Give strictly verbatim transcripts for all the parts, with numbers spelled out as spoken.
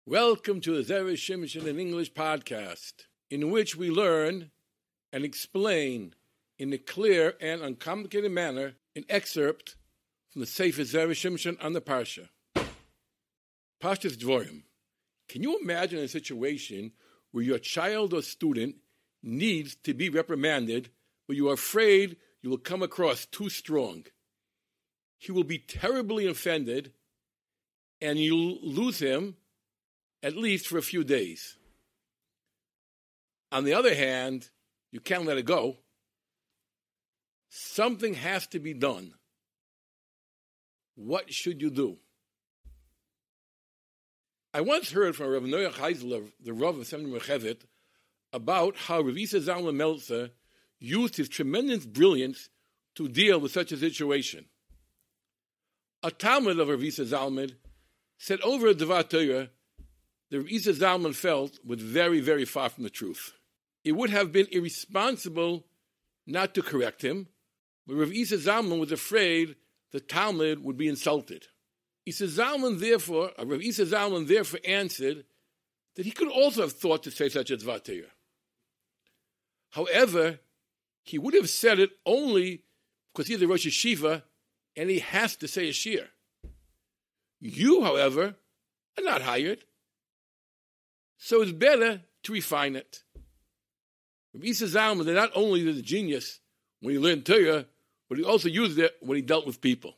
Welcome to the Zera Shimshon in English podcast, in which we learn and explain in a clear and uncomplicated manner an excerpt from the Sefer Zera Shimshon on the Parsha. Parshas Dvorim. Can you imagine a situation where your child or student needs to be reprimanded, but you are afraid you will come across too strong? He will be terribly offended, and you'll lose him at least for a few days. On the other hand, you can't let it go. Something has to be done. What should you do? I once heard from Rav Noach Heisler, the Rav of Seminary Mechevet, about how Rav Isa Zalman Meltzer used his tremendous brilliance to deal with such a situation. A Talmud of Rav Isa Zalman said over a Devar Torah that Rav Isa Zalman felt was very, very far from the truth. It would have been irresponsible not to correct him, but Rav Isa Zalman was afraid the Talmud would be insulted. Isa Zalman therefore, uh, Rav Isa Zalman therefore answered that he could also have thought to say such a Devar Torah. However, he would have said it only because he's a Rosh Yeshiva and he has to say a shir. You, however, are not hired, so it's better to refine it. Rav Isa Zalman that not only was a genius when he learned Torah, but he also used it when he dealt with people.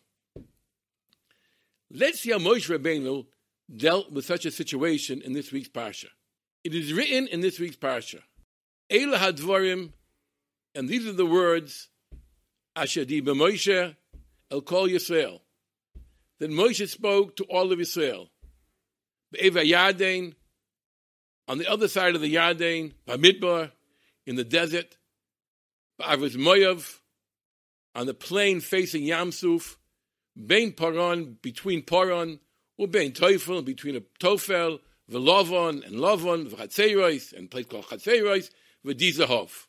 Let's see how Moshe Rabbeinu dealt with such a situation in this week's Parsha. It is written in this week's Parsha, Eila hadvarim, and these are the words, Asher diba Moshe el kol Yisrael, that Moshe spoke to all of Yisrael. Be'eva Yarden, on the other side of the Yarden, Bamidbar, in the desert, Ba'avos Moav, on the plain facing Yamsuf, Bein Paran, between Paran, or Bein Teufel, between a Tofel, Velovon and Lovon, V'Chatzeros, and a place called Chatzeros, V'Dizahov.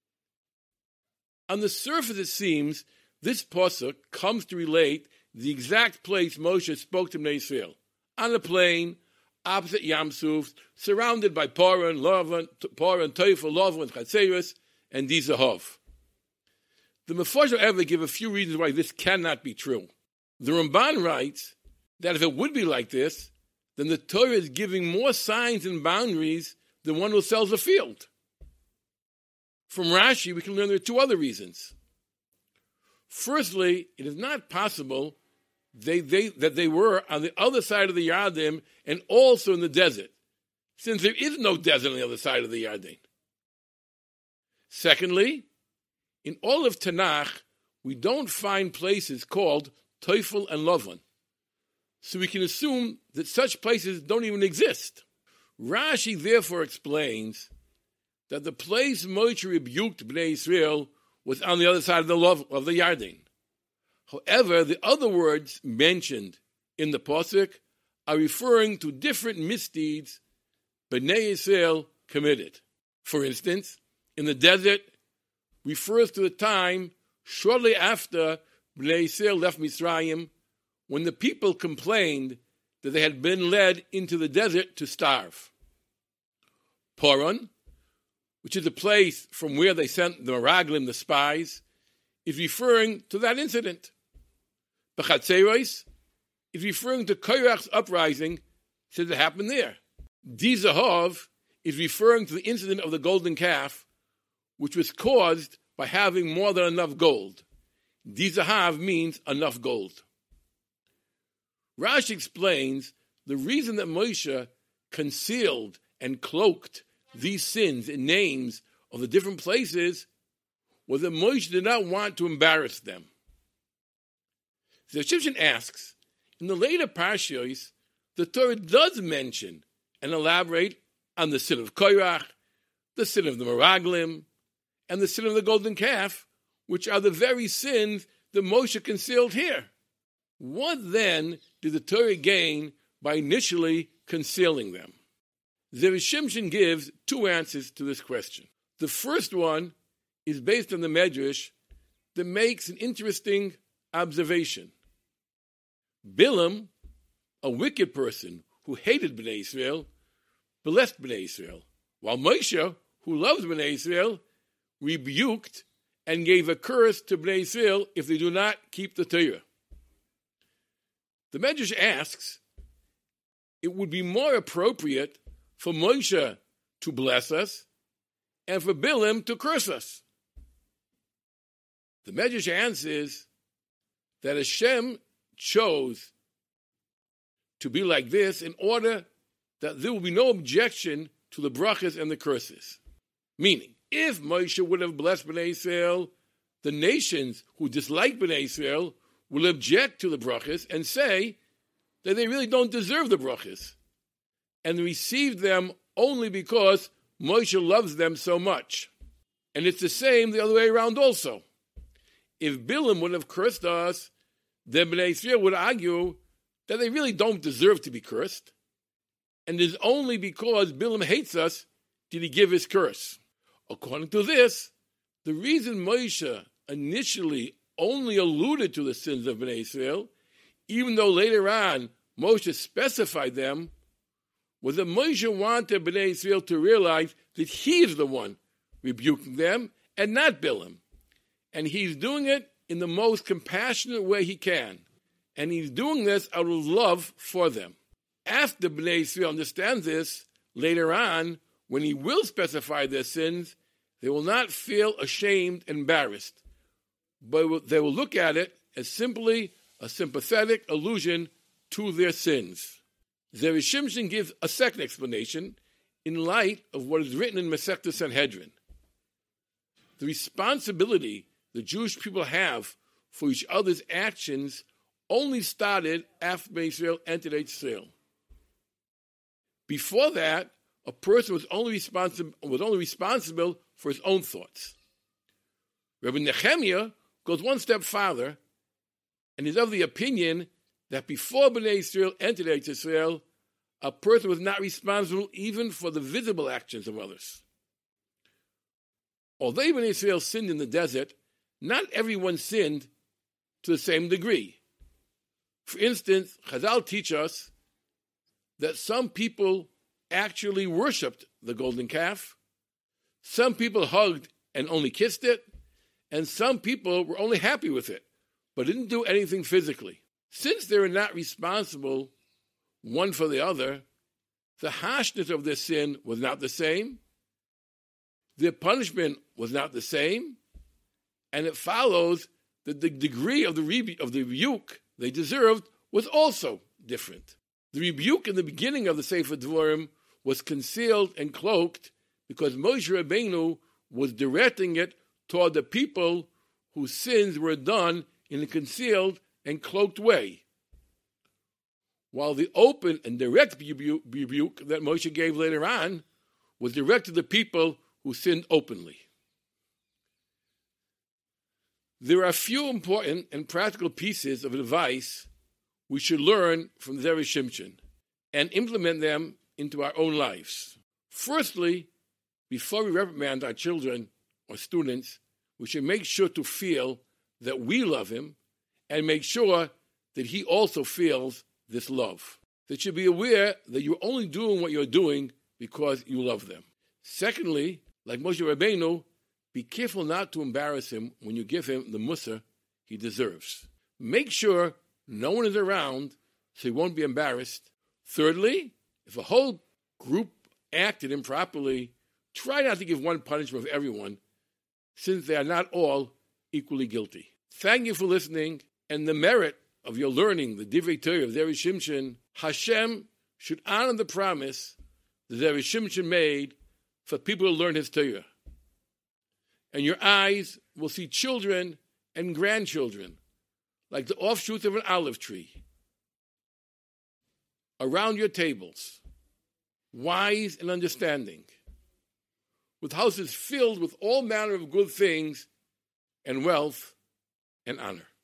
On the surface, it seems this pasuk comes to relate the exact place Moshe spoke to Bnei Yisrael, on a plain opposite Yamsuf, surrounded by Paran, Lovon, Paran, Teufel, Lovon, Chatzeros, and Dizahov. The Mefarshim ever give a few reasons why this cannot be true. The Ramban writes that if it would be like this, then the Torah is giving more signs and boundaries than one who sells a field. From Rashi, we can learn there are two other reasons. Firstly, it is not possible they, they, that they were on the other side of the Yarden and also in the desert, since there is no desert on the other side of the Yarden. Secondly, in all of Tanakh, we don't find places called Teufel and Lovon, so we can assume that such places don't even exist. Rashi therefore explains that the place Moshe rebuked Bnei Yisrael was on the other side of the Lov, of the Yarden. However, the other words mentioned in the pasuk are referring to different misdeeds Bnei Yisrael committed. For instance, in the desert refers to the time shortly after Bnei Yisrael left Mitzrayim, when the people complained that they had been led into the desert to starve. Paran, which is a place from where they sent the Meraglim, the spies, is referring to that incident. B'Chatzeros is referring to Korach's uprising, since it happened there. Dizahov is referring to the incident of the golden calf, which was caused by having more than enough gold. Dizahav means enough gold. Rashi explains the reason that Moshe concealed and cloaked these sins in names of the different places was that Moshe did not want to embarrass them. The Egyptian asks, in the later Parshiyos, the Torah does mention and elaborate on the sin of Korach, the sin of the Meraglim, and the sin of the golden calf, which are the very sins that Moshe concealed here. What then did the Torah gain by initially concealing them? Zera Shimshon gives two answers to this question. The first one is based on the Medrash that makes an interesting observation. Bilam, a wicked person who hated Bnei Israel, blessed Bnei Israel, while Moshe, who loves Bnei Israel, rebuked and gave a curse to Bnei Israel if they do not keep the Torah. The Medrash asks, it would be more appropriate for Moshe to bless us and for Bilam to curse us. The Medrash answers that Hashem chose to be like this in order that there will be no objection to the brachas and the curses. Meaning, if Moshe would have blessed Bnei Israel, the nations who dislike Bnei Israel will object to the brachas and say that they really don't deserve the brachas and receive them only because Moshe loves them so much. And it's the same the other way around also. If Bilam would have cursed us, then Bnei Israel would argue that they really don't deserve to be cursed, and it is only because Bilam hates us did he give his curse. According to this, the reason Moshe initially only alluded to the sins of Bnei Israel, even though later on Moshe specified them, was that Moshe wanted Bnei Israel to realize that he is the one rebuking them and not Bilam. And he's doing it in the most compassionate way he can. And he's doing this out of love for them. After Bnei Israel understands this, later on, when he will specify their sins, they will not feel ashamed, embarrassed, but they will look at it as simply a sympathetic allusion to their sins. Zeri Shimshon gives a second explanation in light of what is written in Masechta Sanhedrin. The responsibility the Jewish people have for each other's actions only started after Bnei Israel entered Israel. Before that, a person was only responsible was only responsible for his own thoughts. Rabbi Nehemiah goes one step farther and is of the opinion that before Bnei Israel entered Israel, a person was not responsible even for the visible actions of others. Although Bnei Israel sinned in the desert, not everyone sinned to the same degree. For instance, Chazal teach us that some people actually worshipped the golden calf, some people hugged and only kissed it, and some people were only happy with it, but didn't do anything physically. Since they were not responsible one for the other, the harshness of their sin was not the same, their punishment was not the same, and it follows that the degree of the, rebu- of the rebuke they deserved was also different. The rebuke in the beginning of the Sefer Dvarim was concealed and cloaked because Moshe Rabbeinu was directing it toward the people whose sins were done in a concealed and cloaked way, while the open and direct rebu- rebuke that Moshe gave later on was directed to the people who sinned openly. There are a few important and practical pieces of advice we should learn from Zeri Shimshon and implement them into our own lives. Firstly, before we reprimand our children or students, we should make sure to feel that we love him and make sure that he also feels this love. They should be aware that you're only doing what you're doing because you love them. Secondly, like Moshe Rabbeinu, be careful not to embarrass him when you give him the mussar he deserves. Make sure no one is around so he won't be embarrassed. Thirdly, if a whole group acted improperly, try not to give one punishment for everyone, since they are not all equally guilty. Thank you for listening, and the merit of your learning the Divrei Torah of Zeri Shimshon, Hashem should honor the promise that Zeri Shimshon made for people to learn his Torah. And your eyes will see children and grandchildren like the offshoots of an olive tree around your tables, wise and understanding, with houses filled with all manner of good things and wealth and honor.